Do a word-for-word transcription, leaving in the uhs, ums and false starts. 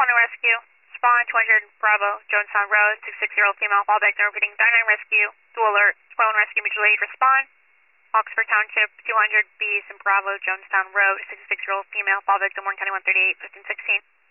one Rescue. Spawn two hundred Bravo, Jonestown Road, six six zero female, fall back, repeating, nine nine Rescue, dual alert, one Rescue, mutual aid, respond. Oxford Township, two hundred B's and Bravo, Jonestown Road, six six zero female, fall victim, Warren County one thirty-eight, fifteen sixteen.